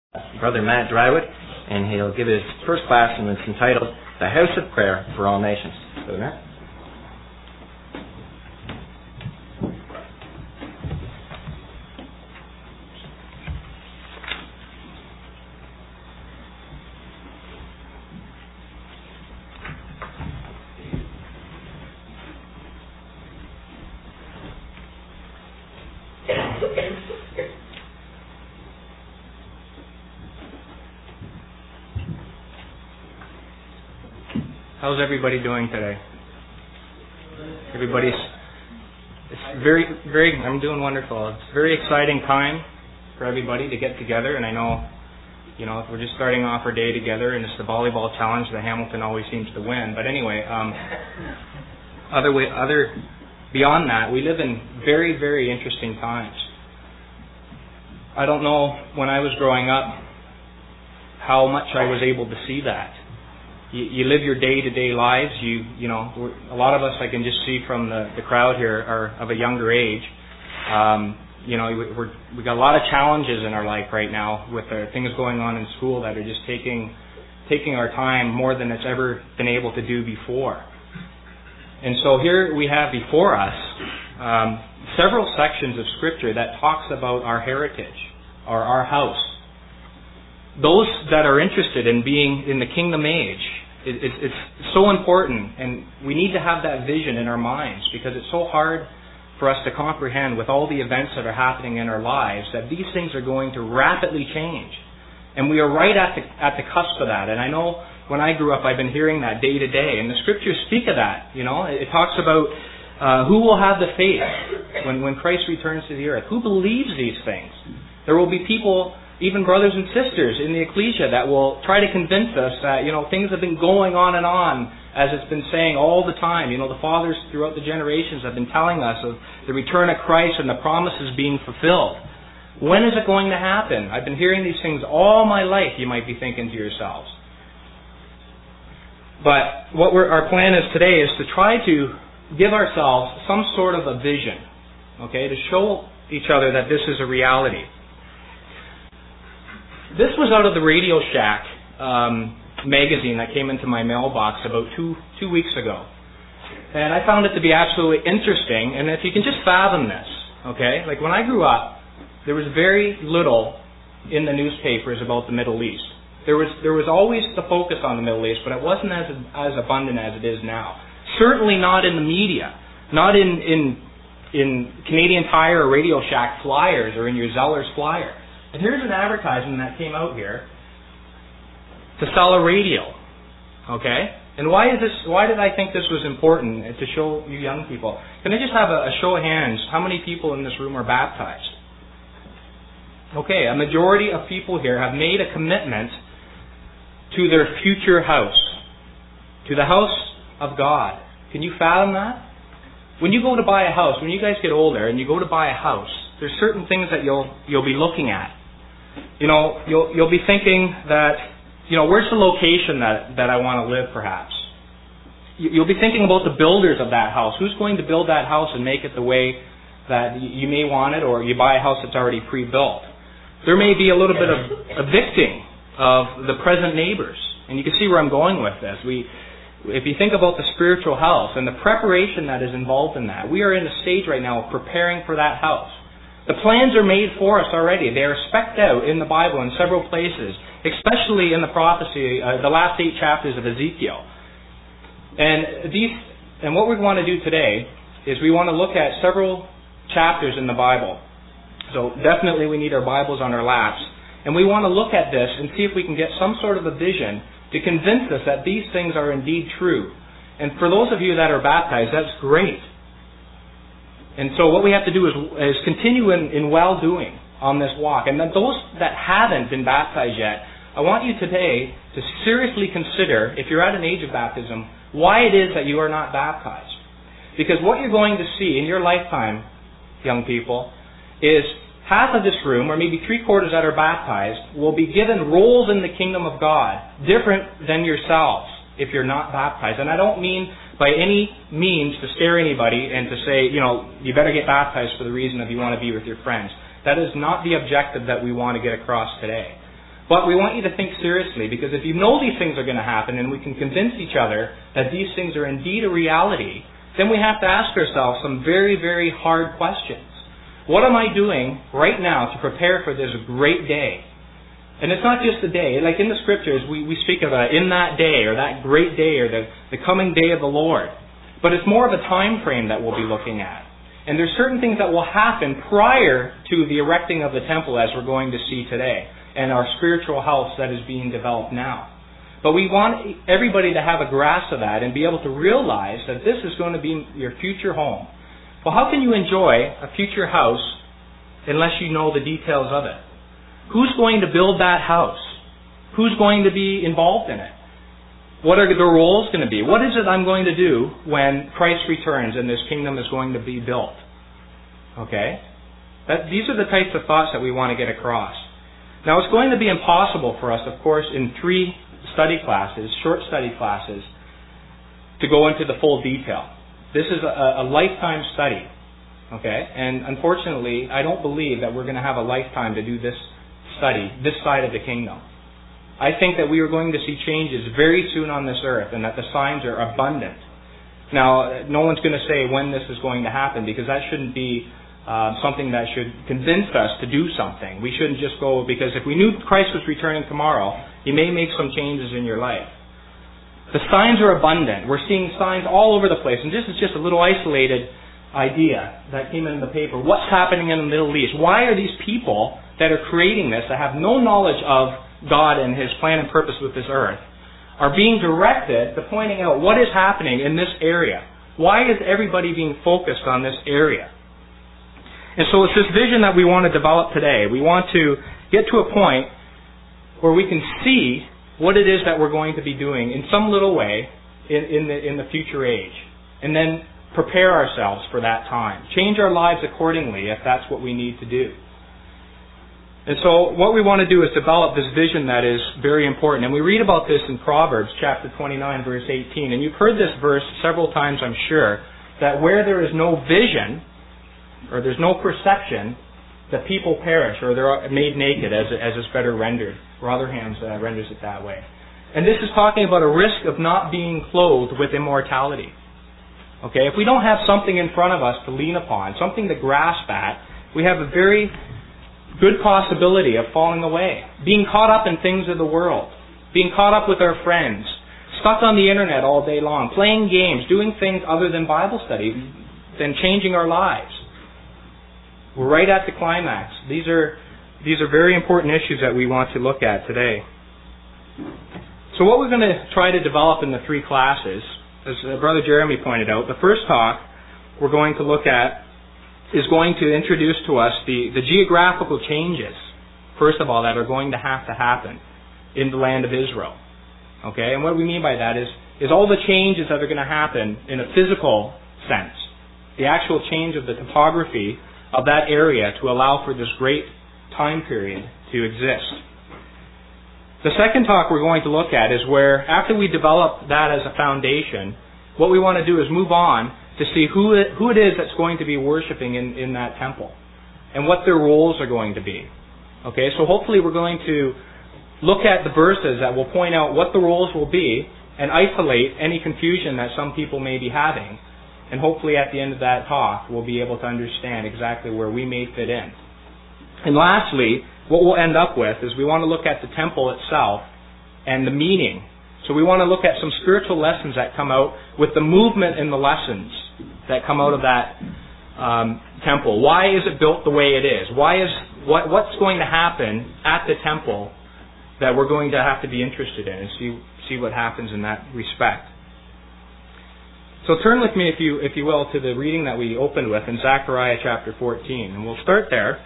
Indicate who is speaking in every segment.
Speaker 1: Brother Matt Drywood, and he'll give his first class, and it's entitled The House of Prayer for All Nations. Brother Matt.
Speaker 2: How's everybody doing today? I'm doing wonderful. It's a very exciting time for everybody to get together, and I know, we're just starting off our day together, and it's the volleyball challenge that Hamilton always seems to win. But anyway, beyond that, we live in very, very interesting times. I don't know when I was growing up how much I was able to see that. You live your day-to-day lives. A lot of us, I can just see from the crowd here, are of a younger age. We got a lot of challenges in our life right now with the things going on in school that are just taking our time more than it's ever been able to do before. And so here we have before us several sections of Scripture that talks about our heritage or our house. Those that are interested in being in the kingdom age, it's so important, and we need to have that vision in our minds, because it's so hard for us to comprehend with all the events that are happening in our lives that these things are going to rapidly change. And we are right at the cusp of that. And I know when I grew up, I've been hearing that day to day, and the Scriptures speak of that. It talks about who will have the faith when Christ returns to the earth. Who believes these things? There will be people, even brothers and sisters in the ecclesia, that will try to convince us that, things have been going on and on, as it's been saying all the time. The fathers throughout the generations have been telling us of the return of Christ and the promises being fulfilled. When is it going to happen? I've been hearing these things all my life, you might be thinking to yourselves. But what our plan is today is to try to give ourselves some sort of a vision, to show each other that this is a reality. This was out of the Radio Shack magazine that came into my mailbox about two weeks ago. And I found it to be absolutely interesting. And if you can just fathom this, like when I grew up, there was very little in the newspapers about the Middle East. There was always the focus on the Middle East, but it wasn't as abundant as it is now. Certainly not in the media, not in Canadian Tire or Radio Shack flyers or in your Zellers flyer. And here's an advertisement that came out here to sell a radio. And why did I think this was important to show you young people? Can I just have a show of hands? How many people in this room are baptized? A majority of people here have made a commitment to their future house, to the house of God. Can you fathom that? When you go to buy a house, when you guys get older and you go to buy a house, there's certain things that you'll be looking at. You'll be thinking that, where's the location that I want to live, perhaps? You'll be thinking about the builders of that house. Who's going to build that house and make it the way that you may want it, or you buy a house that's already pre-built? There may be a little bit of evicting of the present neighbors. And you can see where I'm going with this. If you think about the spiritual house and the preparation that is involved in that, we are in a stage right now of preparing for that house. The plans are made for us already. They are spec'd out in the Bible in several places, especially in the prophecy, the last 8 chapters of Ezekiel. And what we want to do today is we want to look at several chapters in the Bible. So definitely we need our Bibles on our laps. And we want to look at this and see if we can get some sort of a vision to convince us that these things are indeed true. And for those of you that are baptized, that's great. And so what we have to do is continue in well-doing on this walk. And then those that haven't been baptized yet, I want you today to seriously consider, if you're at an age of baptism, why it is that you are not baptized. Because what you're going to see in your lifetime, young people, is half of this room, or maybe 3/4 that are baptized, will be given roles in the kingdom of God, different than yourselves if you're not baptized. And I don't mean by any means to scare anybody and to say, you better get baptized for the reason that you want to be with your friends. That is not the objective that we want to get across today. But we want you to think seriously, because if you know these things are going to happen and we can convince each other that these things are indeed a reality, then we have to ask ourselves some very, very hard questions. What am I doing right now to prepare for this great day? And it's not just a day. Like in the scriptures, we speak of in that day, or that great day, or the coming day of the Lord. But it's more of a time frame that we'll be looking at. And there's certain things that will happen prior to the erecting of the temple, as we're going to see today, and our spiritual house that is being developed now. But we want everybody to have a grasp of that and be able to realize that this is going to be your future home. Well, how can you enjoy a future house unless you know the details of it? Who's going to build that house? Who's going to be involved in it? What are the roles going to be? What is it I'm going to do when Christ returns and this kingdom is going to be built? Okay? These are the types of thoughts that we want to get across. Now, it's going to be impossible for us, of course, in 3 study classes, short study classes, to go into the full detail. This is a lifetime study. Okay? And unfortunately, I don't believe that we're going to have a lifetime to do this study, this side of the kingdom. I think that we are going to see changes very soon on this earth, and that the signs are abundant. Now, no one's going to say when this is going to happen, because that shouldn't be something that should convince us to do something. We shouldn't just go, because if we knew Christ was returning tomorrow, He may make some changes in your life. The signs are abundant. We're seeing signs all over the place, and this is just a little isolated idea that came in the paper. What's happening in the Middle East? Why are these people that are creating this, that have no knowledge of God and His plan and purpose with this earth, are being directed to pointing out what is happening in this area? Why is everybody being focused on this area? And so it's this vision that we want to develop today. We want to get to a point where we can see what it is that we're going to be doing in some little way in the future age, and then prepare ourselves for that time. Change our lives accordingly if that's what we need to do. And so what we want to do is develop this vision that is very important. And we read about this in Proverbs chapter 29, verse 18. And you've heard this verse several times, I'm sure, that where there is no vision, or there's no perception, the people perish, or they're made naked, as is better rendered. Rotherham's renders it that way. And this is talking about a risk of not being clothed with immortality. Okay, if we don't have something in front of us to lean upon, something to grasp at, we have a very good possibility of falling away, being caught up in things of the world, being caught up with our friends, stuck on the internet all day long, playing games, doing things other than Bible study, than changing our lives. We're right at the climax. These are very important issues that we want to look at today. So what we're going to try to develop in the 3 classes, as Brother Jeremy pointed out, the first talk we're going to look at is going to introduce to us the geographical changes, first of all, that are going to happen in the land of Israel. Okay, and what we mean by that is all the changes that are going to happen in a physical sense, the actual change of the topography of that area to allow for this great time period to exist. The second talk we're going to look at is where, after we develop that as a foundation, what we want to do is move on to see who it is that's going to be worshiping in that temple, and what their roles are going to be. Okay, so hopefully we're going to look at the verses that will point out what the roles will be, and isolate any confusion that some people may be having. And hopefully at the end of that talk, we'll be able to understand exactly where we may fit in. And lastly, what we'll end up with is we want to look at the temple itself and the meaning. So we want to look at some spiritual lessons that come out with the movement and the lessons that come out of that temple. Why is it built the way it is? What's going to happen at the temple that we're going to have to be interested in, and see what happens in that respect. So turn with me, if you will, to the reading that we opened with in Zechariah chapter 14, and we'll start there.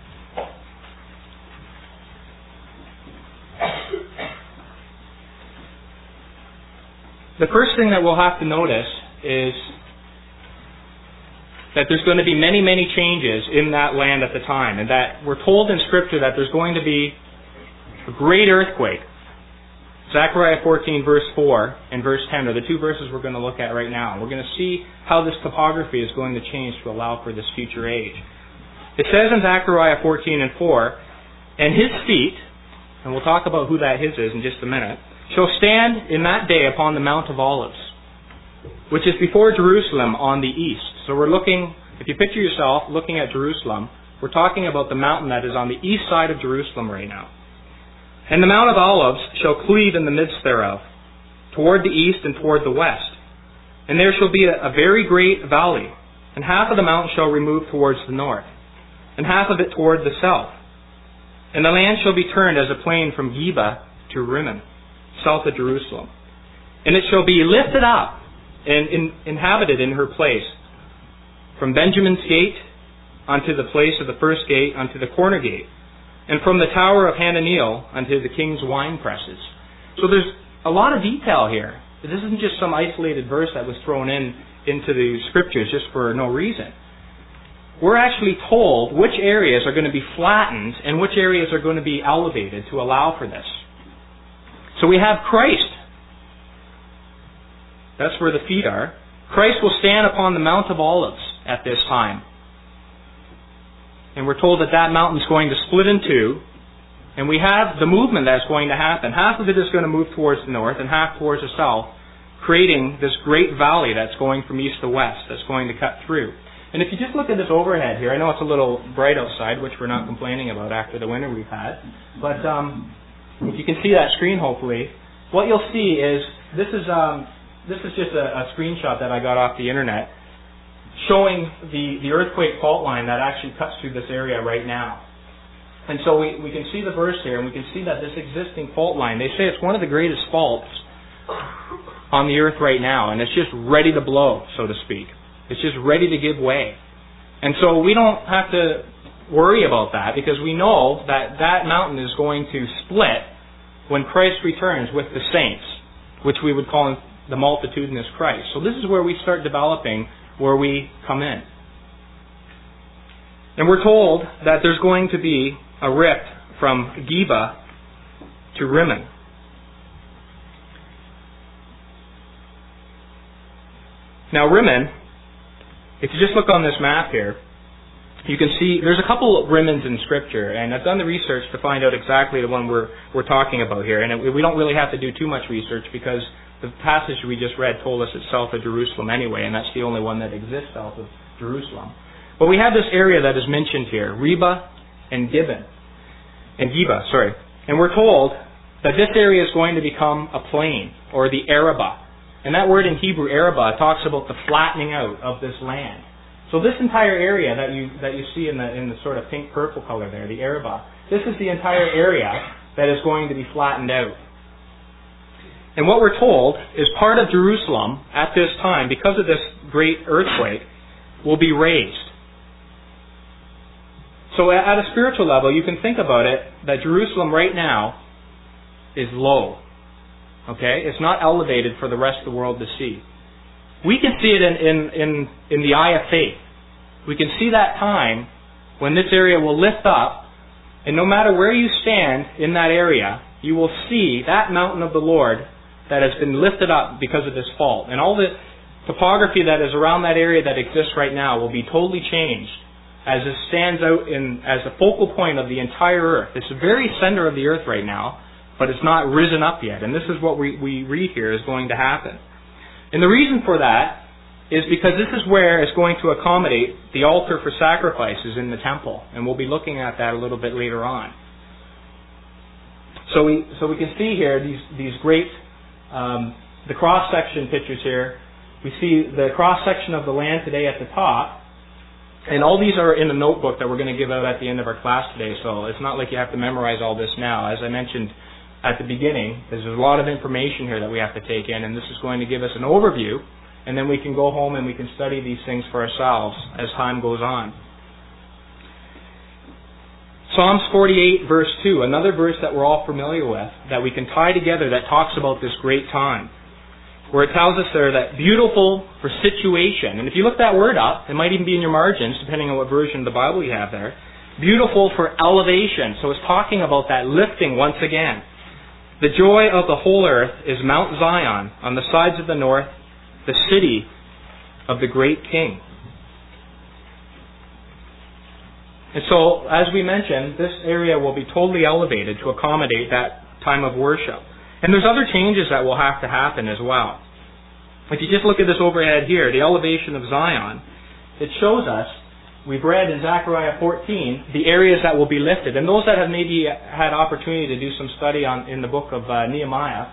Speaker 2: The first thing that we'll have to notice is that there's going to be many, many changes in that land at the time, and that we're told in Scripture that there's going to be a great earthquake. Zechariah 14, verse 4 and verse 10 are the 2 verses we're going to look at right now. We're going to see how this topography is going to change to allow for this future age. It says in Zechariah 14 and 4, "And his feet and we'll talk about who that His is in just a minute, shall stand in that day upon the Mount of Olives, which is before Jerusalem on the east. So we're looking, if you picture yourself looking at Jerusalem, we're talking about the mountain that is on the east side of Jerusalem right now. And the Mount of Olives shall cleave in the midst thereof, toward the east and toward the west. And there shall be a very great valley, and half of the mountain shall remove towards the north, and half of it toward the south. And the land shall be turned as a plain from Geba to Rimmon, south of Jerusalem. And it shall be lifted up and inhabited in her place, from Benjamin's gate unto the place of the first gate unto the corner gate, and from the tower of Hananiel unto the king's wine presses. So there's a lot of detail here. This isn't just some isolated verse that was thrown into the scriptures just for no reason. We're actually told which areas are going to be flattened and which areas are going to be elevated to allow for this. So we have Christ. That's where the feet are. Christ will stand upon the Mount of Olives at this time. And we're told that that mountain is going to split in two. And we have the movement that's going to happen. Half of it is going to move towards the north and half towards the south, creating this great valley that's going from east to west, that's going to cut through. And if you just look at this overhead here, I know it's a little bright outside, which we're not complaining about after the winter we've had. But if you can see that screen, hopefully, what you'll see is this is just a screenshot that I got off the internet showing the earthquake fault line that actually cuts through this area right now. And so we can see the verse here, and we can see that this existing fault line, they say it's one of the greatest faults on the earth right now, and it's just ready to blow, so to speak. It's just ready to give way. And so we don't have to worry about that, because we know that that mountain is going to split when Christ returns with the saints, which we would call the multitudinous Christ. So this is where we start developing where we come in. And we're told that there's going to be a rift from Geba to Rimmon. Now Rimmon, if you just look on this map here, you can see there's a couple of Rimmons in Scripture, and I've done the research to find out exactly the one we're talking about here. And we don't really have to do too much research, because the passage we just read told us it's south of Jerusalem anyway, and that's the only one that exists south of Jerusalem. But we have this area that is mentioned here, Geba and Geba. And we're told that this area is going to become a plain, or the Arabah. And that word in Hebrew, Arabah, talks about the flattening out of this land. So this entire area that you see in the sort of pink purple color there, the Arabah, this is the entire area that is going to be flattened out. And what we're told is part of Jerusalem at this time, because of this great earthquake, will be raised. So at a spiritual level, you can think about it that Jerusalem right now is low. Okay? It's not elevated for the rest of the world to see. We can see it in the eye of faith. We can see that time when this area will lift up, and no matter where you stand in that area, you will see that mountain of the Lord that has been lifted up because of this fault. And all the topography that is around that area that exists right now will be totally changed as it stands out as the focal point of the entire earth. It's the very center of the earth right now, but it's not risen up yet. And this is what we read here is going to happen. And the reason for that is because this is where it's going to accommodate the altar for sacrifices in the temple. And we'll be looking at that a little bit later on. So we can see here these great, the cross-section pictures here. We see the cross-section of the land today at the top. And all these are in the notebook that we're going to give out at the end of our class today. So it's not like you have to memorize all this now. As I mentioned at the beginning, there's a lot of information here that we have to take in, and this is going to give us an overview, and then we can go home and we can study these things for ourselves as time goes on. Psalms 48 verse 2, another verse that we're all familiar with, that we can tie together, that talks about this great time, where it tells us there that beautiful for situation. And if you look that word up, it might even be in your margins, depending on what version of the Bible you have there. Beautiful for elevation. So it's talking about that lifting once again. The joy of the whole earth is Mount Zion on the sides of the north, the city of the great King. And so, as we mentioned, this area will be totally elevated to accommodate that time of worship. And there's other changes that will have to happen as well. If you just look at this overhead here, the elevation of Zion, it shows us, we've read in Zechariah 14, the areas that will be lifted. And those that have maybe had opportunity to do some study in the book of Nehemiah,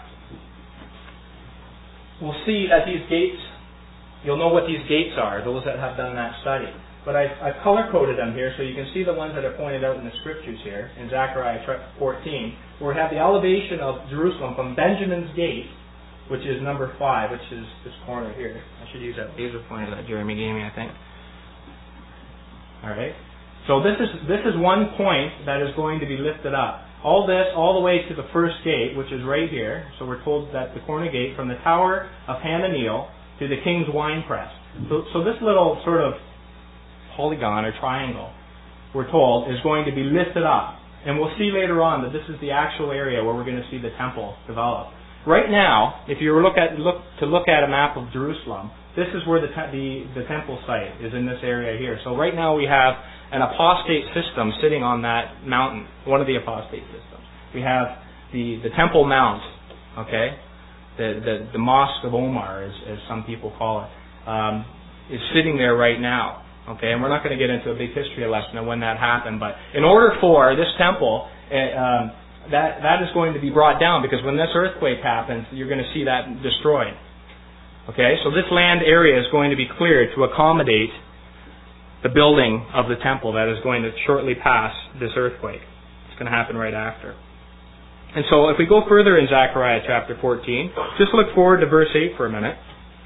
Speaker 2: will see that these gates, you'll know what these gates are, those that have done that study. But I've color-coded them here so you can see the ones that are pointed out in the scriptures here in Zechariah 14, where we have the elevation of Jerusalem from Benjamin's Gate, which is number 5, which is this corner here. I should use that laser pointer that Jeremy gave me, I think. All right. So this is one point that is going to be lifted up. All this, all the way to the first gate, which is right here. So we're told that the corner gate from the Tower of Hananiel to the King's Winepress. So this little sort of polygon or triangle, we're told, is going to be lifted up. And we'll see later on that this is the actual area where we're going to see the temple develop. Right now, if you look at a map of Jerusalem, this is where the temple site is, in this area here. So right now we have an apostate system sitting on that mountain, one of the apostate systems. We have the Temple Mount, okay? The Mosque of Omar, as some people call it, is sitting there right now. Okay, and we're not going to get into a big history lesson of when that happened, but in order for this temple, that is going to be brought down, because when this earthquake happens, you're going to see that destroyed. Okay, so this land area is going to be cleared to accommodate the building of the temple that is going to shortly pass this earthquake. It's going to happen right after. And so if we go further in Zechariah chapter 14, just look forward to verse 8 for a minute.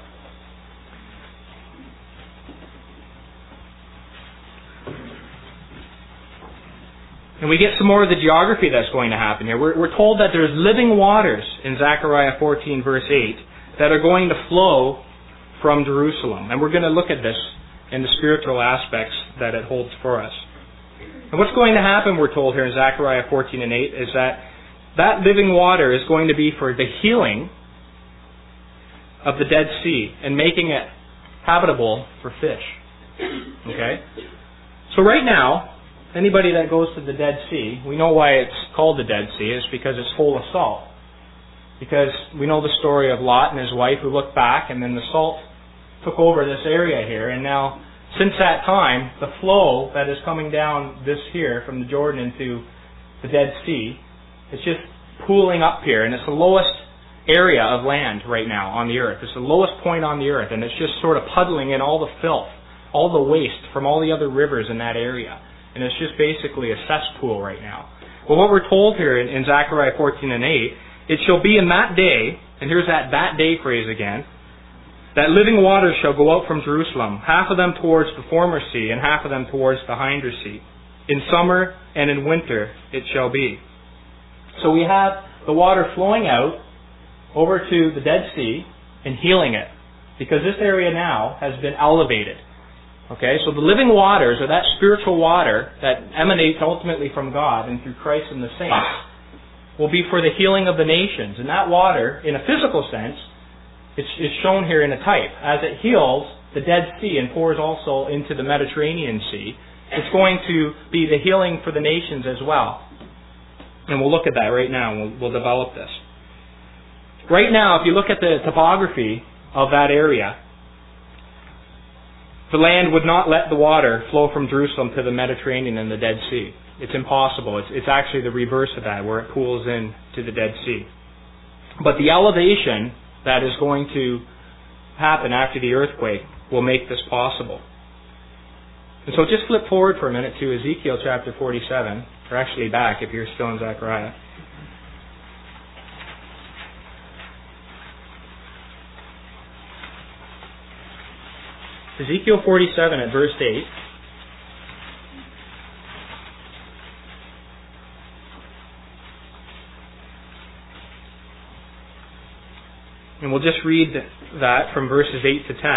Speaker 2: And we get some more of the geography that's going to happen here. We're told that there's living waters in Zechariah 14 verse 8 that are going to flow from Jerusalem. And we're going to look at this in the spiritual aspects that it holds for us. And what's going to happen, we're told here in Zechariah 14 and 8, is that living water is going to be for the healing of the Dead Sea and making it habitable for fish. Okay? So right now, anybody that goes to the Dead Sea, we know why it's called the Dead Sea. It's because it's full of salt. Because we know the story of Lot and his wife who looked back, and then the salt took over this area here. And now, since that time, the flow that is coming down this here from the Jordan into the Dead Sea, it's just pooling up here. And it's the lowest area of land right now on the earth. It's the lowest point on the earth. And it's just sort of puddling in all the filth, all the waste from all the other rivers in that area. And it's just basically a cesspool right now. Well, what we're told here in Zechariah 14 and 8, it shall be in that day, and here's that day phrase again, that living waters shall go out from Jerusalem, half of them towards the former sea, and half of them towards the hinder sea. In summer and in winter it shall be. So we have the water flowing out over to the Dead Sea and healing it, because this area now has been elevated. Okay, so the living waters, or that spiritual water that emanates ultimately from God and through Christ and the saints, will be for the healing of the nations. And that water, in a physical sense, is shown here in a type. As it heals the Dead Sea and pours also into the Mediterranean Sea, it's going to be the healing for the nations as well. And we'll look at that right now, and we'll develop this. Right now, if you look at the topography of that area, the land would not let the water flow from Jerusalem to the Mediterranean and the Dead Sea. It's impossible. It's actually the reverse of that, where it pools in to the Dead Sea. But the elevation that is going to happen after the earthquake will make this possible. And so just flip forward for a minute to Ezekiel chapter 47, or actually back if you're still in Zechariah. Ezekiel 47 at verse 8. And we'll just read that from verses 8 to 10.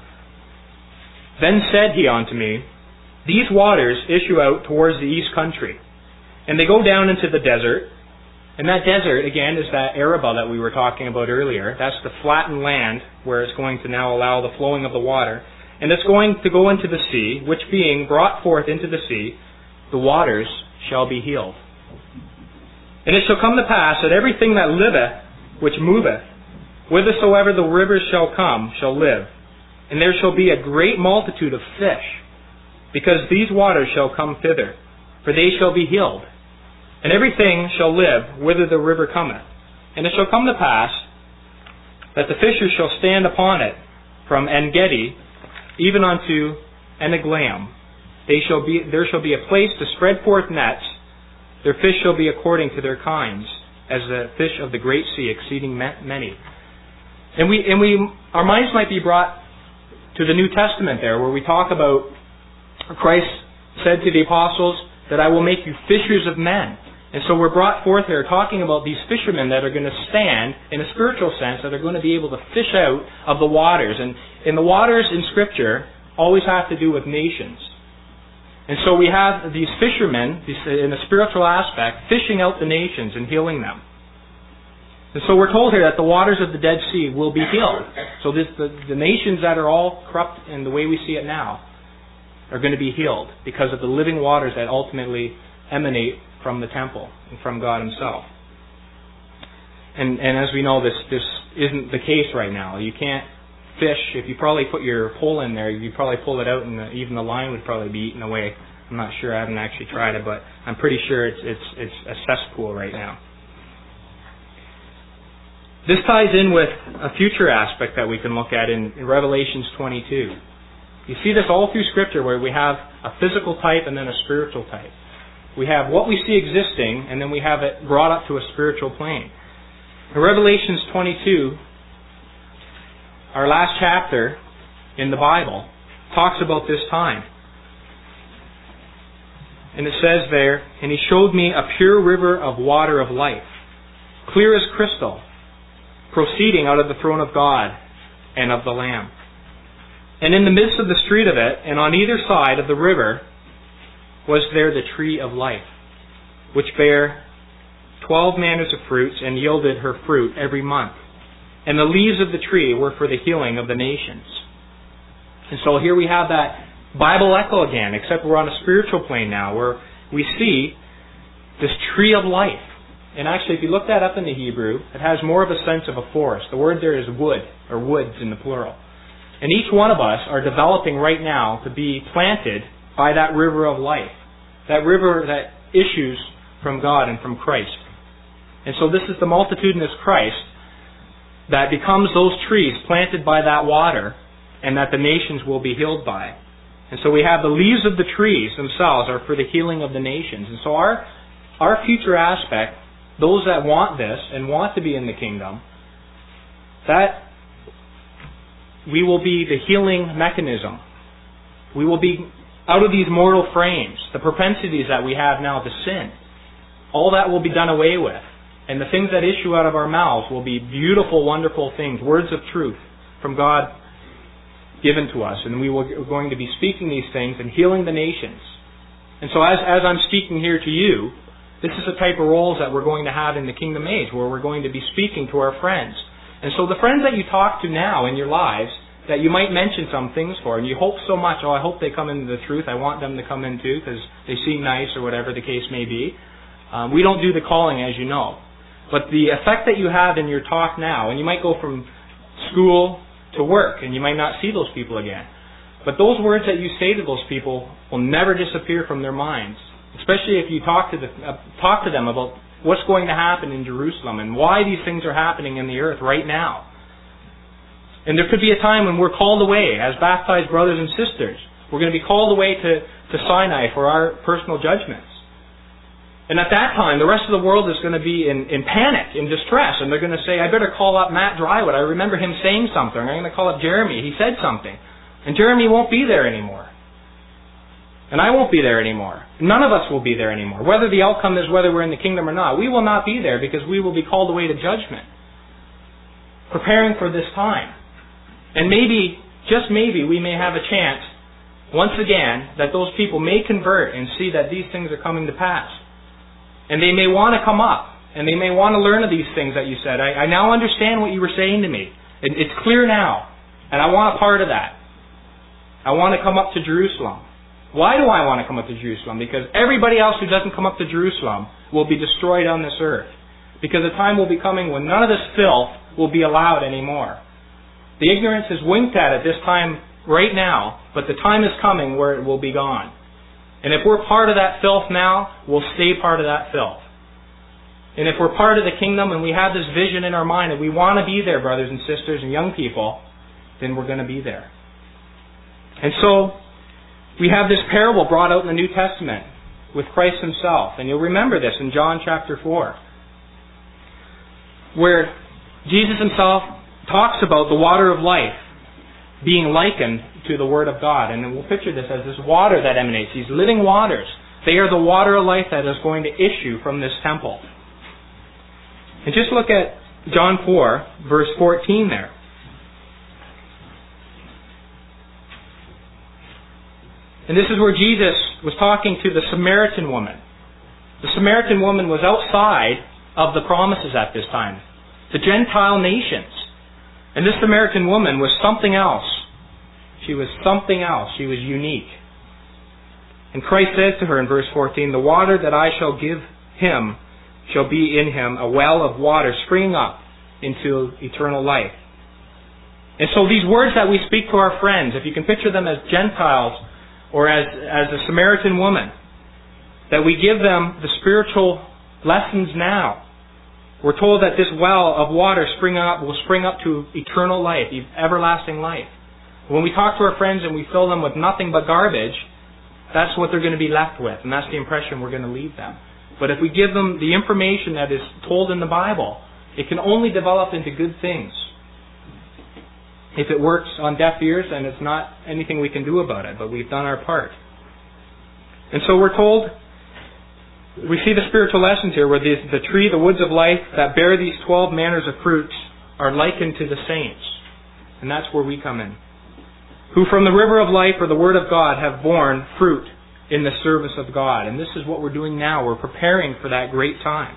Speaker 2: Then said he unto me, These waters issue out towards the east country, and they go down into the desert. And that desert, again, is that Arabah that we were talking about earlier. That's the flattened land where it's going to now allow the flowing of the water. And it's going to go into the sea, which being brought forth into the sea, the waters shall be healed. And it shall come to pass that everything that liveth, which moveth, whithersoever the rivers shall come, shall live. And there shall be a great multitude of fish, because these waters shall come thither, for they shall be healed. And everything shall live whither the river cometh. And it shall come to pass that the fishers shall stand upon it from En-gedi even unto En-eglaim. There shall be a place to spread forth nets. Their fish shall be according to their kinds, as the fish of the great sea, exceeding many. And our minds might be brought to the New Testament there, where we talk about Christ said to the apostles that I will make you fishers of men. And so we're brought forth here talking about these fishermen that are going to stand, in a spiritual sense, that are going to be able to fish out of the waters. And in the waters in Scripture always have to do with nations. And so we have these fishermen, in a spiritual aspect, fishing out the nations and healing them. And so we're told here that the waters of the Dead Sea will be healed. So the nations that are all corrupt in the way we see it now are going to be healed because of the living waters that ultimately emanate from the temple and from God Himself. And as we know, this isn't the case right now. You can't fish. If you probably put your pole in there, you'd probably pull it out, and even the line would probably be eaten away. I'm not sure. I haven't actually tried it, but I'm pretty sure it's a cesspool right now. This ties in with a future aspect that we can look at in Revelations 22. You see this all through Scripture, where we have a physical type and then a spiritual type. We have what we see existing, and then we have it brought up to a spiritual plane. In Revelations 22, our last chapter in the Bible talks about this time. And it says there, and He showed me a pure river of water of life, clear as crystal, proceeding out of the throne of God and of the Lamb. And in the midst of the street of it, and on either side of the river, was there the tree of life, which bare 12 manners of fruits, and yielded her fruit every month. And the leaves of the tree were for the healing of the nations. And so here we have that Bible echo again, except we're on a spiritual plane now, where we see this tree of life. And actually, if you look that up in the Hebrew, it has more of a sense of a forest. The word there is wood, or woods in the plural. And each one of us are developing right now to be planted by that river of life. That river that issues from God and from Christ. And so this is the multitudinous Christ that becomes those trees planted by that water, and that the nations will be healed by. And so we have the leaves of the trees themselves are for the healing of the nations. And so our future aspect, those that want this and want to be in the kingdom, that we will be the healing mechanism. We will be out of these mortal frames, the propensities that we have now to sin. All that will be done away with. And the things that issue out of our mouths will be beautiful, wonderful things, words of truth from God given to us. And we're going to be speaking these things and healing the nations. And so as I'm speaking here to you, this is the type of roles that we're going to have in the kingdom age, where we're going to be speaking to our friends. And so the friends that you talk to now in your lives, that you might mention some things for, and you hope so much, I hope they come into the truth, I want them to come in too, because they seem nice or whatever the case may be. We don't do the calling, as you know. But the effect that you have in your talk now, and you might go from school to work, and you might not see those people again. But those words that you say to those people will never disappear from their minds. Especially if you talk to them about what's going to happen in Jerusalem and why these things are happening in the earth right now. And there could be a time when we're called away as baptized brothers and sisters. We're going to be called away to Sinai for our personal judgments. And at that time, the rest of the world is going to be in panic, in distress, and they're going to say, I better call up Matt Drywood. I remember him saying something. I'm going to call up Jeremy. He said something. And Jeremy won't be there anymore. And I won't be there anymore. None of us will be there anymore. Whether the outcome is whether we're in the kingdom or not, we will not be there because we will be called away to judgment. Preparing for this time. And maybe, just maybe, we may have a chance, once again, that those people may convert and see that these things are coming to pass. And they may want to come up, and they may want to learn of these things that you said. I now understand what you were saying to me. It's clear now, and I want a part of that. I want to come up to Jerusalem. Why do I want to come up to Jerusalem? Because everybody else who doesn't come up to Jerusalem will be destroyed on this earth. Because the time will be coming when none of this filth will be allowed anymore. The ignorance is winked at this time right now, but the time is coming where it will be gone. And if we're part of that filth now, we'll stay part of that filth. And if we're part of the kingdom and we have this vision in our mind and we want to be there, brothers and sisters and young people, then we're going to be there. And so, we have this parable brought out in the New Testament with Christ Himself. And you'll remember this in John chapter 4, where Jesus Himself talks about the water of life being likened to the Word of God. And we'll picture this as this water that emanates, these living waters. They are the water of life that is going to issue from this temple. And just look at John 4, verse 14 there. And this is where Jesus was talking to the Samaritan woman. The Samaritan woman was outside of the promises at this time. The Gentile nations. And this Samaritan woman was something else. She was something else. She was unique. And Christ says to her in verse 14, "The water that I shall give him shall be in him a well of water springing up into eternal life." And so these words that we speak to our friends, if you can picture them as Gentiles or as a Samaritan woman, that we give them the spiritual lessons now. We're told that this well of water will spring up to eternal life, everlasting life. When we talk to our friends and we fill them with nothing but garbage, that's what they're going to be left with, and that's the impression we're going to leave them. But if we give them the information that is told in the Bible, it can only develop into good things. If it works on deaf ears, then it's not anything we can do about it, but we've done our part. And so we're told, we see the spiritual lessons here, where the tree, the woods of life that bear these 12 manners of fruits are likened to the saints. And that's where we come in. Who from the river of life or the Word of God have borne fruit in the service of God. And this is what we're doing now. We're preparing for that great time.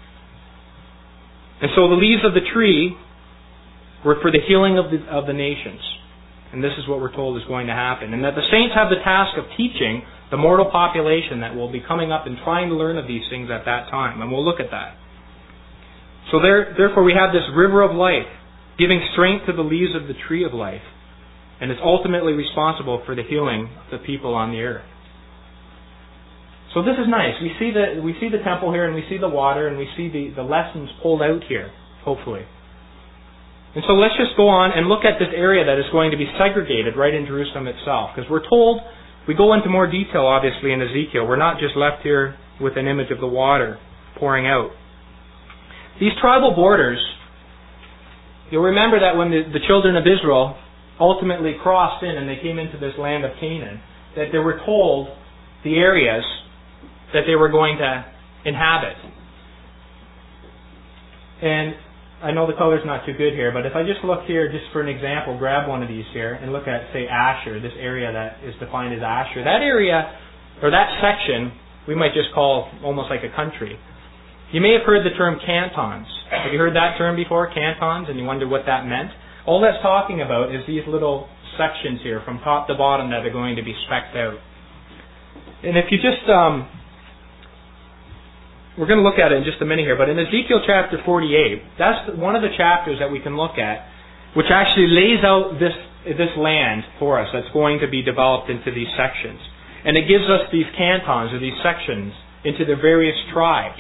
Speaker 2: And so the leaves of the tree were for the healing of the nations. And this is what we're told is going to happen. And that the saints have the task of teaching the mortal population that will be coming up and trying to learn of these things at that time. And we'll look at that. So therefore we have this river of life giving strength to the leaves of the tree of life. And it's ultimately responsible for the healing of the people on the earth. So this is nice. We see the temple here, and we see the water, and we see the lessons pulled out here, hopefully. And so let's just go on and look at this area that is going to be segregated right in Jerusalem itself. Because we're told, we go into more detail obviously in Ezekiel. We're not just left here with an image of the water pouring out. These tribal borders, you'll remember that when the children of Israel ultimately crossed in and they came into this land of Canaan, that they were told the areas that they were going to inhabit. And I know the color's not too good here, but if I just look here, just for an example, grab one of these here and look at, say, Asher, this area that is defined as Asher. That area, or that section, we might just call almost like a country. You may have heard the term cantons. Have you heard that term before, cantons, and you wonder what that meant? All that's talking about is these little sections here from top to bottom that are going to be specced out. And if you just, we're going to look at it in just a minute here, but in Ezekiel chapter 48, that's one of the chapters that we can look at, which actually lays out this land for us that's going to be developed into these sections. And it gives us these cantons, or these sections, into the various tribes.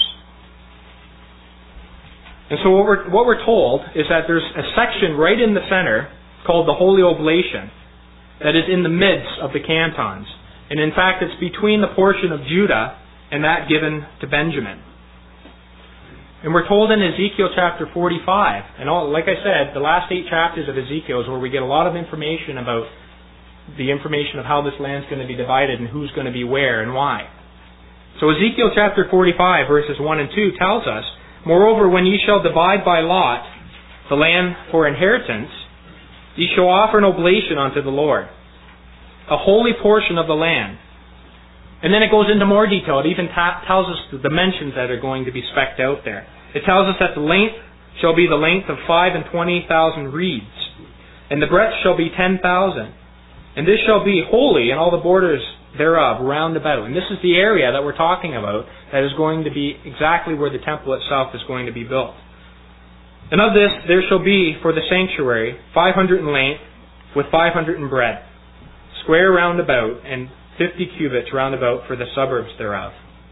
Speaker 2: And so what we're told is that there's a section right in the center called the Holy Oblation that is in the midst of the cantons. And in fact, it's between the portion of Judah and that given to Benjamin. And we're told in Ezekiel chapter 45, and like I said, the last 8 chapters of Ezekiel is where we get a lot of information about the information of how this land's going to be divided and who's going to be where and why. So Ezekiel chapter 45 verses 1 and 2 tells us, "Moreover, when ye shall divide by lot the land for inheritance, ye shall offer an oblation unto the Lord, a holy portion of the land." And then it goes into more detail. It even tells us the dimensions that are going to be specced out there. It tells us that the length shall be the length of 25,000 reeds, and the breadth shall be 10,000. And this shall be holy, and all the borders thereof round about. And this is the area that we're talking about that is going to be exactly where the temple itself is going to be built. And of this there shall be for the sanctuary 500 in length with 500 in breadth, square round about, and 50 cubits round about for the suburbs thereof.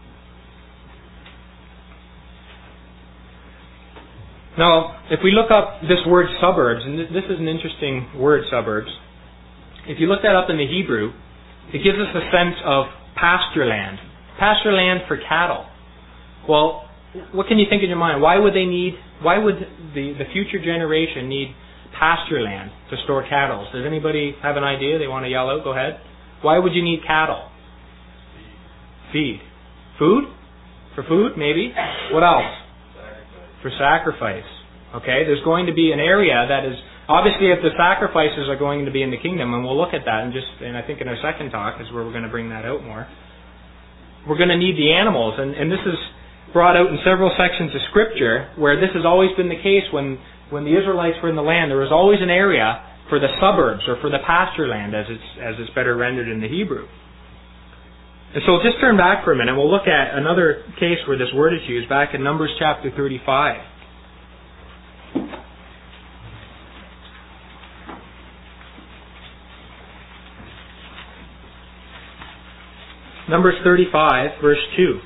Speaker 2: Now, if we look up this word suburbs, and this is an interesting word, suburbs. If you look that up in the Hebrew, it gives us a sense of pasture land. Pasture land for cattle. Well, what can you think in your mind? Why would the future generation need pasture land to store cattle? Does anybody have an idea? They want to yell out? Go ahead. Why would you need cattle? Feed. Food? For food, maybe. What else? For sacrifice. Okay, there's going to be an area that is, obviously if the sacrifices are going to be in the kingdom, and we'll look at that and I think in our second talk is where we're going to bring that out more. We're going to need the animals, and this is brought out in several sections of Scripture where this has always been the case when the Israelites were in the land. There was always an area for the suburbs or for the pasture land as it's better rendered in the Hebrew. And so just turn back for a minute. We'll look at another case where this word is used back in Numbers chapter 35. Numbers 35, verse 2.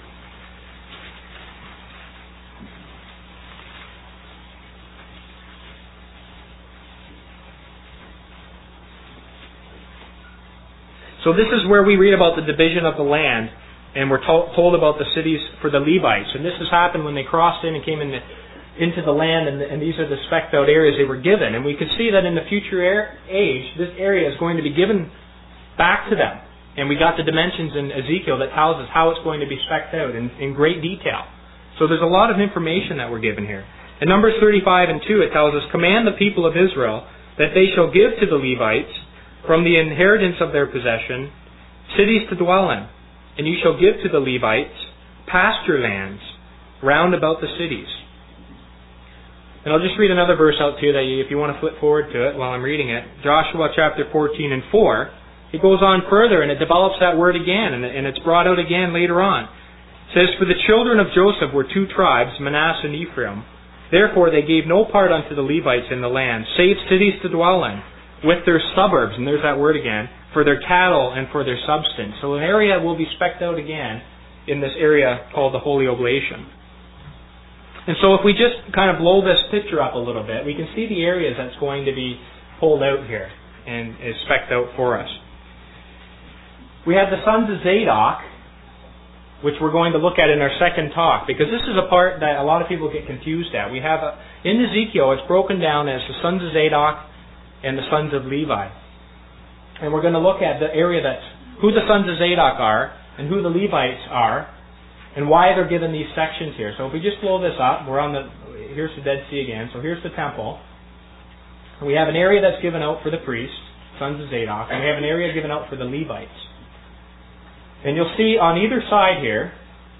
Speaker 2: So this is where we read about the division of the land, and we're told about the cities for the Levites. And this has happened when they crossed in and came into the land, and these are the specced out areas they were given. And we could see that in the future age, this area is going to be given back to them. And we got the dimensions in Ezekiel that tells us how it's going to be specced out in great detail. So there's a lot of information that we're given here. In Numbers 35 and 2, it tells us, "Command the people of Israel that they shall give to the Levites from the inheritance of their possession cities to dwell in. And you shall give to the Levites pasture lands round about the cities." And I'll just read another verse out to you that if you want to flip forward to it while I'm reading it. Joshua chapter 14 and 4. It goes on further and it develops that word again, and it's brought out again later on. It says, "For the children of Joseph were two tribes, Manasseh and Ephraim. Therefore they gave no part unto the Levites in the land, save cities to dwell in, with their suburbs," and there's that word again, "for their cattle and for their substance." So an area will be specced out again in this area called the Holy Oblation. And so if we just kind of blow this picture up a little bit, we can see the areas that's going to be pulled out here and is specced out for us. We have the sons of Zadok, which we're going to look at in our second talk, because this is a part that a lot of people get confused at. We have, in Ezekiel, it's broken down as the sons of Zadok and the sons of Levi. And we're going to look at the area that's who the sons of Zadok are and who the Levites are and why they're given these sections here. So if we just blow this up, here's the Dead Sea again. So here's the temple. And we have an area that's given out for the priests, sons of Zadok, and we have an area given out for the Levites. And you'll see on either side here,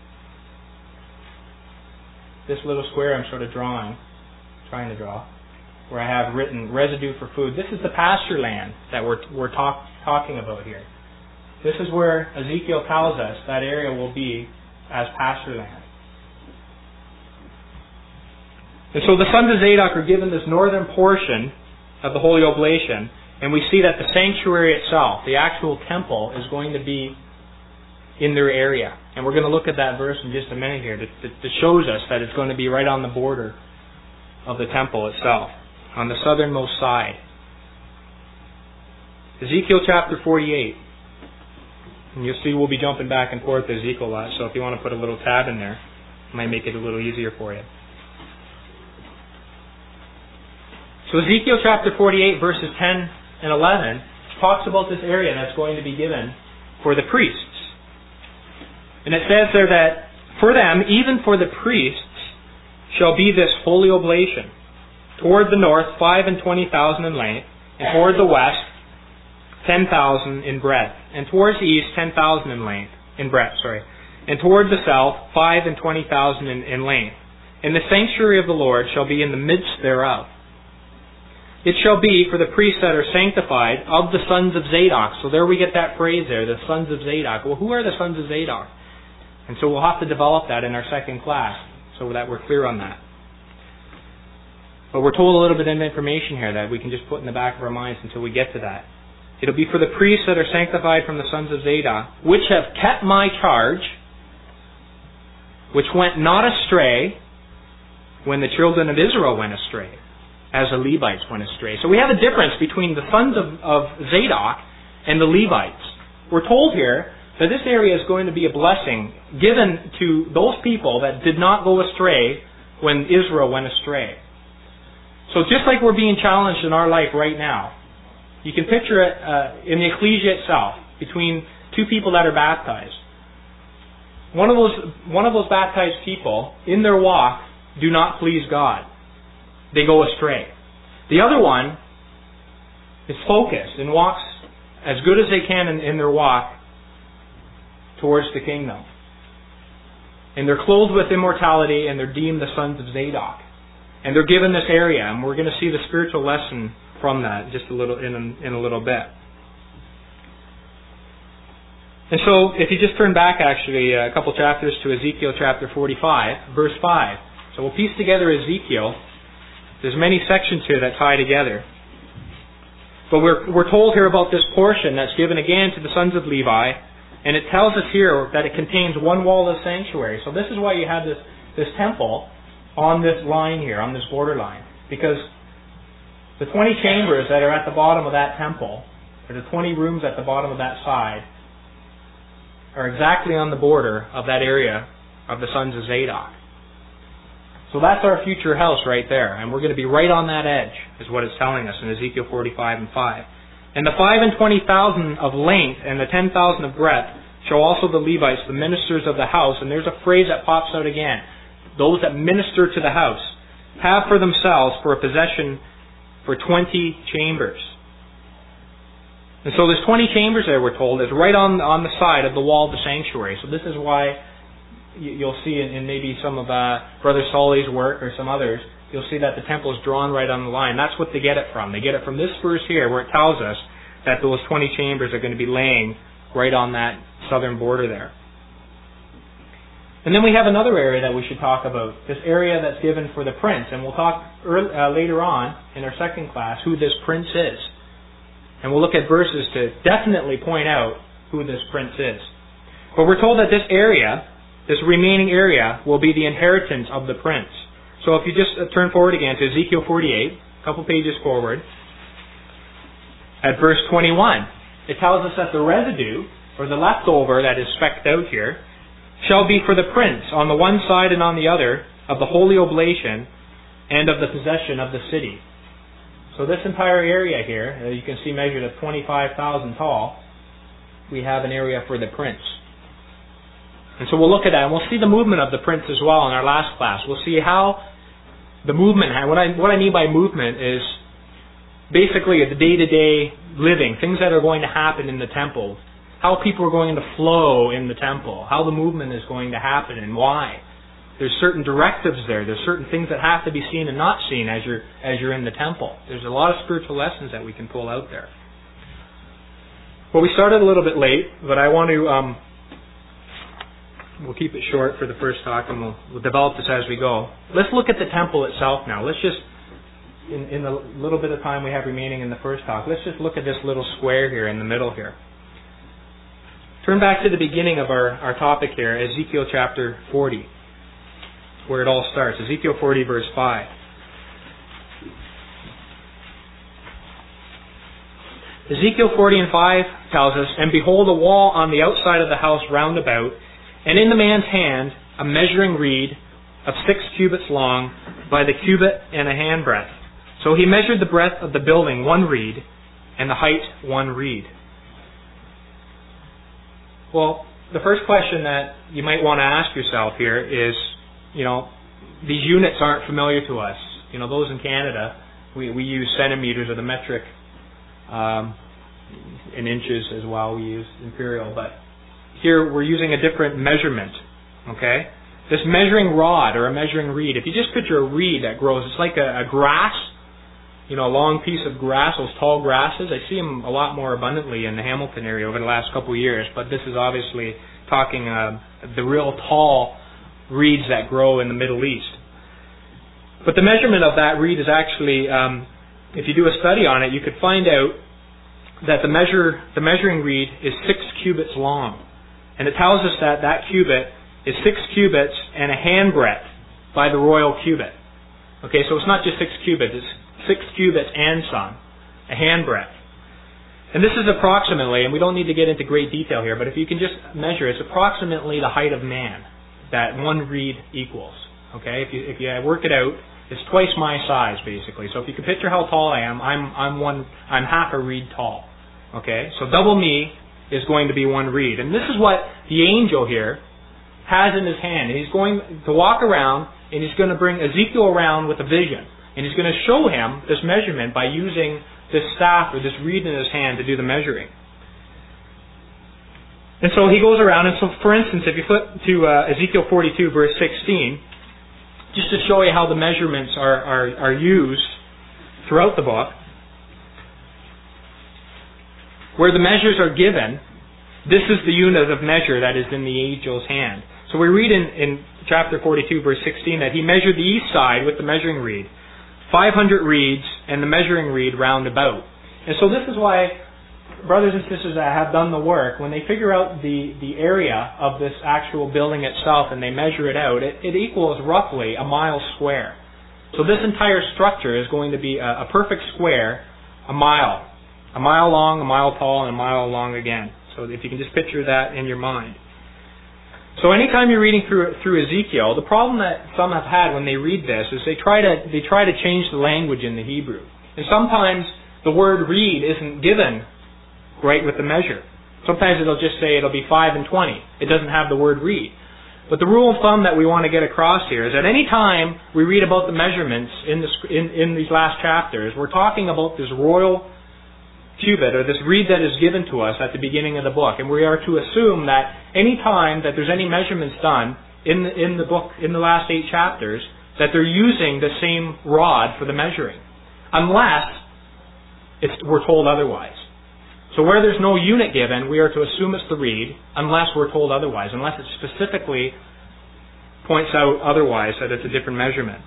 Speaker 2: this little square I'm sort of trying to draw, where I have written residue for food. This is the pasture land that we're talking about here. This is where Ezekiel tells us that area will be as pasture land. And so the sons of Zadok are given this northern portion of the Holy Oblation, and we see that the sanctuary itself, the actual temple, is going to be in their area. And we're going to look at that verse in just a minute here that shows us that it's going to be right on the border of the temple itself, on the southernmost side. Ezekiel chapter 48. And you'll see we'll be jumping back and forth to Ezekiel a lot, so if you want to put a little tab in there, it might make it a little easier for you. So Ezekiel chapter 48, verses 10 and 11, talks about this area that's going to be given for the priests. And it says there that for them, even for the priests, shall be this holy oblation. Toward the north, 25,000 in length, and toward the west, 10,000 in breadth, and towards the east, 10,000 in breadth, and toward the south, 25,000 in length. And the sanctuary of the Lord shall be in the midst thereof. it shall be for the priests that are sanctified of the sons of Zadok. So there we get that phrase there, the sons of Zadok. Well, who are the sons of Zadok? And so we'll have to develop that in our second class so that we're clear on that. But we're told a little bit of information here that we can just put in the back of our minds until we get to that. It'll be for the priests that are sanctified from the sons of Zadok, which have kept my charge, which went not astray when the children of Israel went astray, as the Levites went astray. So we have a difference between the sons of Zadok and the Levites. We're told here that this area is going to be a blessing given to those people that did not go astray when Israel went astray. So just like we're being challenged in our life right now, you can picture it in the ecclesia itself, between two people that are baptized. One of those baptized people, in their walk, do not please God. They go astray. The other one is focused and walks as good as they can in their walk towards the kingdom. And they're clothed with immortality, and they're deemed the sons of Zadok. And they're given this area, and we're going to see the spiritual lesson from that just a little in a little bit. And so, if you just turn back actually a couple chapters to Ezekiel chapter 45, verse 5. So we'll piece together Ezekiel. There's many sections here that tie together. But we're told here about this portion that's given again to the sons of Levi, and it tells us here that it contains one wall of the sanctuary. So this is why you have this temple on this line here, on this borderline. Because the 20 chambers that are at the bottom of that temple, or the 20 rooms at the bottom of that side, are exactly on the border of that area of the sons of Zadok. So that's our future house right there. And we're going to be right on that edge, is what it's telling us in Ezekiel 45 and 5. And the 5 and 20,000 of length and the 10,000 of breadth show also the Levites, the ministers of the house. And there's a phrase that pops out again. Those that minister to the house have for themselves for a possession for 20 chambers. And so there's 20 chambers there, we're told, is right on the side of the wall of the sanctuary. So this is why you'll see in maybe some of Brother Solly's work or some others, you'll see that the temple is drawn right on the line. That's what they get it from. They get it from this verse here where it tells us that those 20 chambers are going to be laying right on that southern border there. And then we have another area that we should talk about, this area that's given for the prince. And we'll talk later on in our second class who this prince is. And we'll look at verses to definitely point out who this prince is. But we're told that this area, this remaining area, will be the inheritance of the prince. So if you just turn forward again to Ezekiel 48, a couple pages forward, at verse 21, it tells us that the residue, or the leftover that is specced out here, shall be for the prince on the one side and on the other of the holy oblation and of the possession of the city. So this entire area here, you can see measured at 25,000 tall, we have an area for the prince. And so we'll look at that, and we'll see the movement of the prince as well in our last class. We'll see how the movement, what I mean by movement is basically the day-to-day living, things that are going to happen in the temple, how people are going to flow in the temple, how the movement is going to happen and why. There's certain directives there. There's certain things that have to be seen and not seen as you're in the temple. There's a lot of spiritual lessons that we can pull out there. Well, we started a little bit late, but I want to we'll keep it short for the first talk, and we'll develop this as we go. Let's look at the temple itself now. Let's just, in the little bit of time we have remaining in the first talk, let's just look at this little square here in the middle here. Turn back to the beginning of our topic here, Ezekiel chapter 40, where it all starts. Ezekiel 40, verse 5. Ezekiel 40 and 5 tells us, "And behold, a wall on the outside of the house round about, and in the man's hand a measuring reed of 6 cubits long by the cubit and a handbreadth. So he measured the breadth of the building 1 reed, and the height 1 reed." Well, the first question that you might want to ask yourself here is, these units aren't familiar to us. Those in Canada, we use centimeters or the metric, in inches as well. We use imperial, but here we're using a different measurement. Okay, this measuring rod or a measuring reed. If you just picture a reed that grows, it's like a grass a long piece of grass, those tall grasses. I see them a lot more abundantly in the Hamilton area over the last couple of years, but this is obviously talking the real tall reeds that grow in the Middle East. But the measurement of that reed is actually, if you do a study on it, you could find out that the measuring reed is 6 cubits long. And it tells us that that cubit is 6 cubits and a handbreadth by the royal cubit. Okay, so it's not just 6 cubits, it's 6 cubits and some, a handbreadth. And this is approximately, and we don't need to get into great detail here, but if you can just measure, it's approximately the height of man that one reed equals. Okay, if you work it out, it's twice my size basically. So if you can picture how tall I am, I'm half a reed tall. Okay, so double me is going to be one reed, and this is what the angel here has in his hand. And he's going to walk around, and he's going to bring Ezekiel around with a vision, and he's going to show him this measurement by using this staff or this reed in his hand to do the measuring. And so he goes around, and so for instance, if you flip to Ezekiel 42 verse 16, just to show you how the measurements are used throughout the book, where the measures are given, this is the unit of measure that is in the angel's hand. So we read in chapter 42 verse 16 that he measured the east side with the measuring reed, 500 reeds, and the measuring reed round about. And so this is why brothers and sisters that have done the work, when they figure out the area of this actual building itself and they measure it out, it equals roughly a mile square. So this entire structure is going to be a perfect square, a mile long, a mile tall, and a mile long again. So if you can just picture that in your mind. So anytime you're reading through Ezekiel, the problem that some have had when they read this is they try to change the language in the Hebrew. And sometimes the word reed isn't given right with the measure. Sometimes it'll just say it'll be 5 and 20. It doesn't have the word reed. But the rule of thumb that we want to get across here is that any time we read about the measurements in these last chapters, we're talking about this royal cubit, or this reed that is given to us at the beginning of the book. And we are to assume that any time that there's any measurements done in the book, in the last 8 chapters, that they're using the same rod for the measuring. Unless we're told otherwise. So where there's no unit given, we are to assume it's the reed, unless we're told otherwise, unless it specifically points out otherwise that it's a different measurement.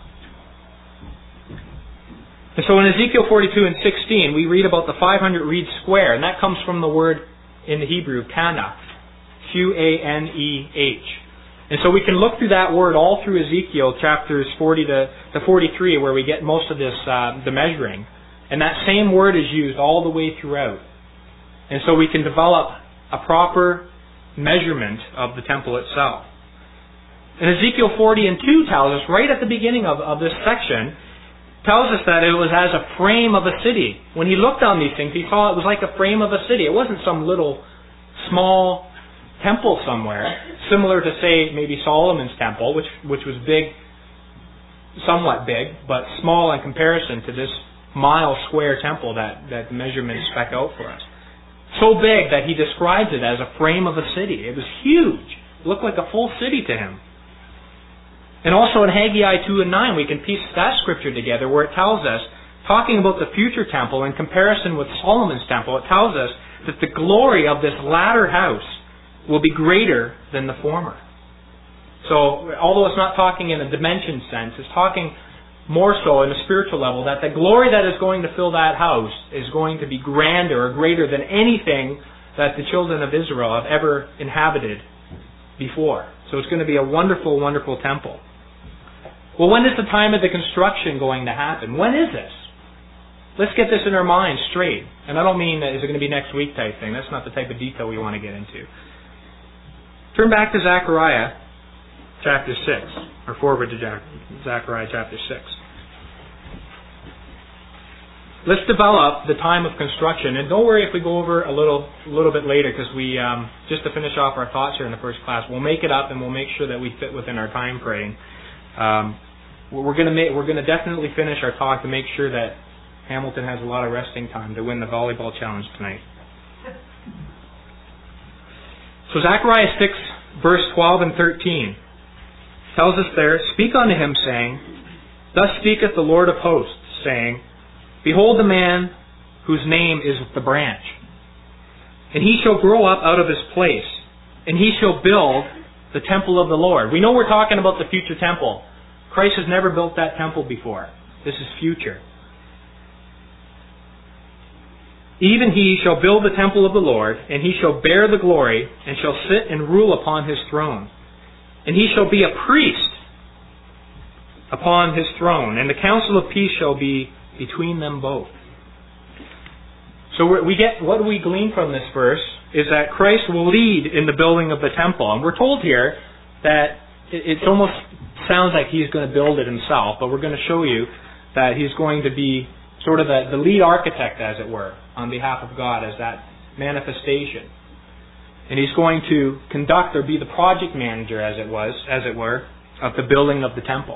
Speaker 2: And so in Ezekiel 42 and 16, we read about the 500 reed square, and that comes from the word in the Hebrew, kaneh, Q-A-N-E-H. And so we can look through that word all through Ezekiel chapters 40 to 43, where we get most of this, the measuring. And that same word is used all the way throughout. And so we can develop a proper measurement of the temple itself. And Ezekiel 40 and 2 tells us, right at the beginning of this section, tells us that it was as a frame of a city. When he looked on these things, he saw it was like a frame of a city. It wasn't some little small temple somewhere, similar to, say, maybe Solomon's temple, which was big, somewhat big, but small in comparison to this mile square temple that the measurements spec out for us. So big that he describes it as a frame of a city. It was huge. It looked like a full city to him. And also in Haggai 2 and 9, we can piece that scripture together where it tells us, talking about the future temple in comparison with Solomon's temple, it tells us that the glory of this latter house will be greater than the former. So, although it's not talking in a dimension sense, it's talking more so in a spiritual level, that the glory that is going to fill that house is going to be grander or greater than anything that the children of Israel have ever inhabited before. So it's going to be a wonderful, wonderful temple. Well, when is the time of the construction going to happen? When is this? Let's get this in our minds straight. And I don't mean that is it going to be next week type thing. That's not the type of detail we want to get into. Turn back to Zechariah chapter 6, or forward to Zechariah chapter 6. Let's develop the time of construction. And don't worry if we go over a little bit later, because we, just to finish off our thoughts here in the first class, we'll make it up and we'll make sure that we fit within our time frame. We're going to definitely finish our talk to make sure that Hamilton has a lot of resting time to win the volleyball challenge tonight. So Zechariah 6, verse 12 and 13 tells us there, "Speak unto him, saying, Thus speaketh the Lord of hosts, saying,
Speaker 3: Behold the man whose name is the branch. And he shall grow up out of his place, and he shall build the temple of the Lord. We know we're talking about the future temple. Christ has never built that temple before. This is future. Even he shall build the temple of the Lord, and he shall bear the glory, and shall sit and rule upon his throne. And he shall be a priest upon his throne, and the counsel of peace shall be between them both. So what do we glean from this verse is that Christ will lead in the building of the temple. And we're told here that it almost sounds like he's going to build it himself, but we're going to show you that he's going to be sort of the lead architect, as it were, on behalf of God as that manifestation. And he's going to conduct or be the project manager, as it were, of the building of the temple.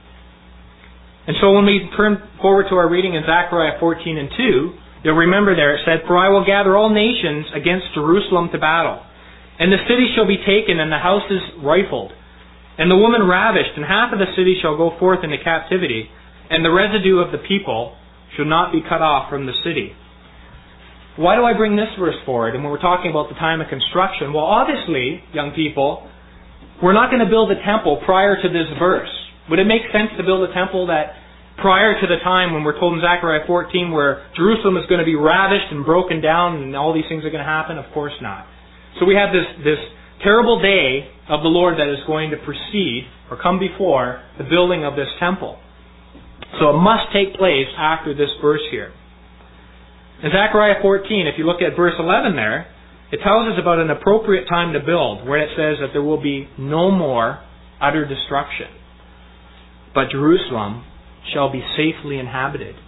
Speaker 3: And so when we turn forward to our reading in Zechariah 14 and 2, you'll remember there it said, "For I will gather all nations against Jerusalem to battle. And the city shall be taken, and the houses rifled, and the woman ravished, and half of the city shall go forth into captivity, and the residue of the people shall not be cut off from the city." Why do I bring this verse forward? And when we're talking about the time of construction, well, obviously, young people, we're not going to build a temple prior to this verse. Would it make sense to build a temple that prior to the time when we're told in Zechariah 14 where Jerusalem is going to be ravished and broken down and all these things are going to happen? Of course not. So we have this terrible day of the Lord that is going to precede or come before the building of this temple. So it must take place after this verse here. In Zechariah 14, if you look at verse 11 there, it tells us about an appropriate time to build, where it says that there will be no more utter destruction, but Jerusalem shall be safely inhabited.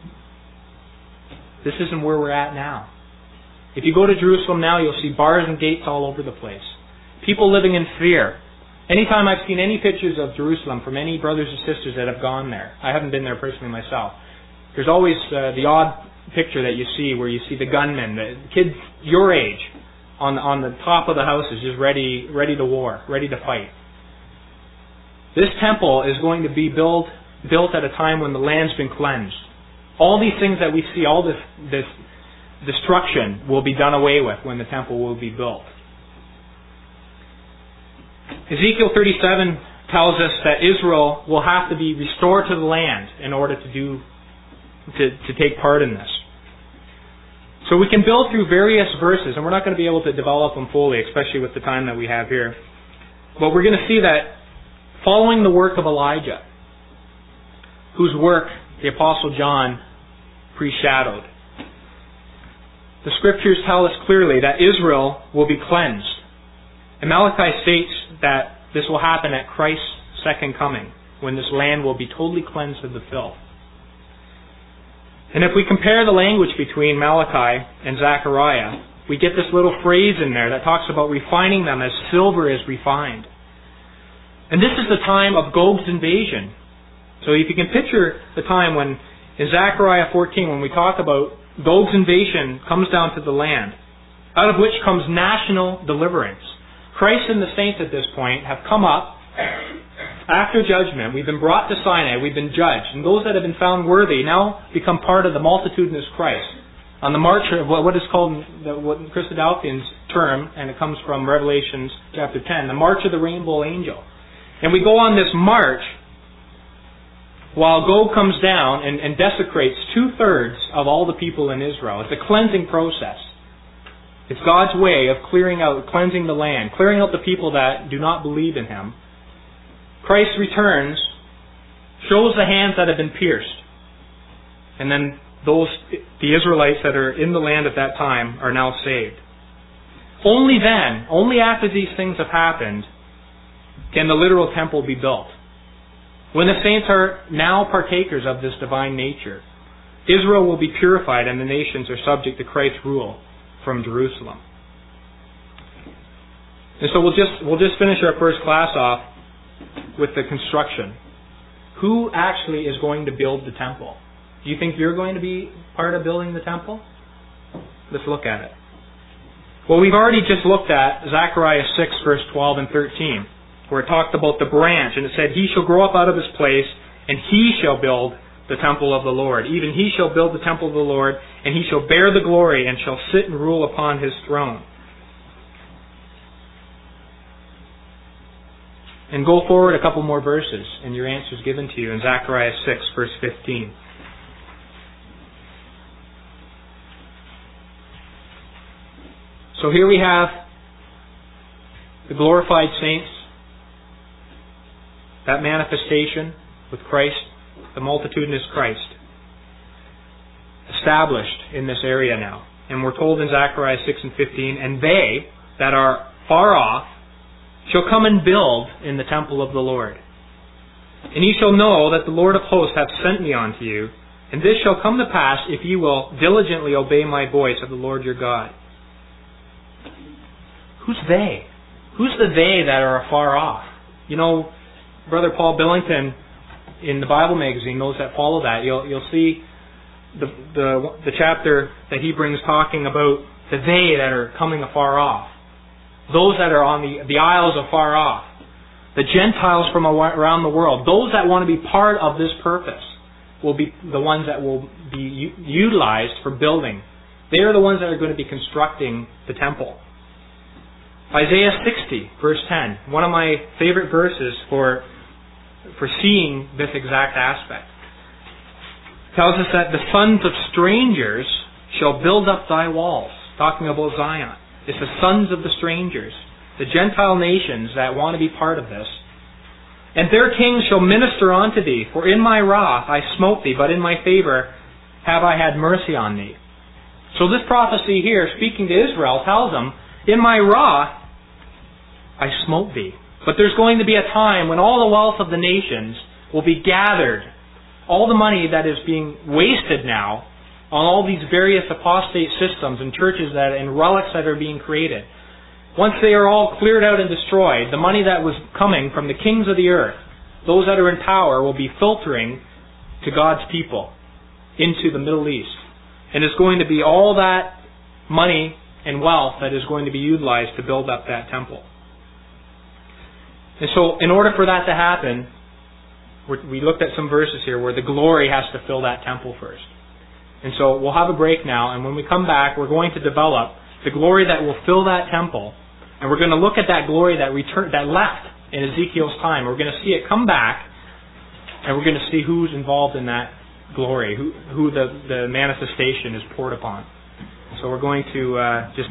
Speaker 3: This isn't where we're at now. If you go to Jerusalem now, you'll see bars and gates all over the place. People living in fear. Anytime I've seen any pictures of Jerusalem from any brothers and sisters that have gone there, I haven't been there personally myself, there's always the odd picture that you see where you see the gunmen, the kids your age, on the top of the houses, just ready to war, ready to fight. This temple is going to be built at a time when the land's been cleansed. All these things that we see, all this destruction will be done away with when the temple will be built. Ezekiel 37 tells us that Israel will have to be restored to the land in order to take part in this. So we can build through various verses, and we're not going to be able to develop them fully, especially with the time that we have here. But we're going to see that following the work of Elijah, whose work the Apostle John foreshadowed, the Scriptures tell us clearly that Israel will be cleansed. And Malachi states that this will happen at Christ's second coming, when this land will be totally cleansed of the filth. And if we compare the language between Malachi and Zechariah, we get this little phrase in there that talks about refining them as silver is refined. And this is the time of Gog's invasion. So if you can picture the time when, in Zechariah 14, when we talk about Gog's invasion comes down to the land, out of which comes national deliverance. Christ and the saints at this point have come up after judgment. We've been brought to Sinai, we've been judged, and those that have been found worthy now become part of the multitudinous Christ. On the march of what is called, what Christadelphians term, and it comes from Revelations chapter 10, the march of the rainbow angel. And we go on this march while Gog comes down and desecrates 2/3 of all the people in Israel. It's a cleansing process. It's God's way of cleansing the land, clearing out the people that do not believe in Him. Christ returns, shows the hands that have been pierced, and then the Israelites that are in the land at that time are now saved. Only then, only after these things have happened, can the literal temple be built. When the saints are now partakers of this divine nature, Israel will be purified and the nations are subject to Christ's rule from Jerusalem. And so we'll just finish our first class off with the construction. Who actually is going to build the temple? Do you think you're going to be part of building the temple? Let's look at it. Well, we've already just looked at Zechariah 6, verse 12 and 13, where it talked about the branch, and it said, "He shall grow up out of his place, and he shall build the temple of the Lord. Even he shall build the temple of the Lord, and he shall bear the glory, and shall sit and rule upon his throne. And go forward a couple more verses, and your answer is given to you in Zechariah 6, verse 15. So here we have the glorified saints, that manifestation with Christ, the multitudinous Christ, established in this area now. And we're told in Zechariah 6 and 15, and they that are far off shall come and build in the temple of the Lord. And ye shall know that the Lord of hosts hath sent me unto you, and this shall come to pass if ye will diligently obey my voice of the Lord your God. Who's they? Who's the they that are afar off? You know, Brother Paul Billington in the Bible magazine, those that follow that, you'll see the chapter that he brings talking about the they that are coming afar off. Those that are on the isles afar off. The Gentiles from around the world. Those that want to be part of this purpose will be the ones that will be utilized for building. They are the ones that are going to be constructing the temple. Isaiah 60, verse 10. One of my favorite verses for seeing this exact aspect. Tells us that the sons of strangers shall build up thy walls. Talking about Zion. It's the sons of the strangers, the Gentile nations that want to be part of this. And their kings shall minister unto thee, for in my wrath I smote thee, but in my favor have I had mercy on thee. So this prophecy here, speaking to Israel, tells them, in my wrath I smote thee. But there's going to be a time when all the wealth of the nations will be gathered. All the money that is being wasted now on all these various apostate systems and churches and relics that are being created. Once they are all cleared out and destroyed, the money that was coming from the kings of the earth, those that are in power, will be filtering to God's people into the Middle East. And it's going to be all that money and wealth that is going to be utilized to build up that temple. And so, in order for that to happen, we looked at some verses here where the glory has to fill that temple first. And so we'll have a break now, and when we come back, we're going to develop the glory that will fill that temple, and we're going to look at that glory that left in Ezekiel's time. We're going to see it come back, and we're going to see who's involved in that glory, who the manifestation is poured upon. So we're going to just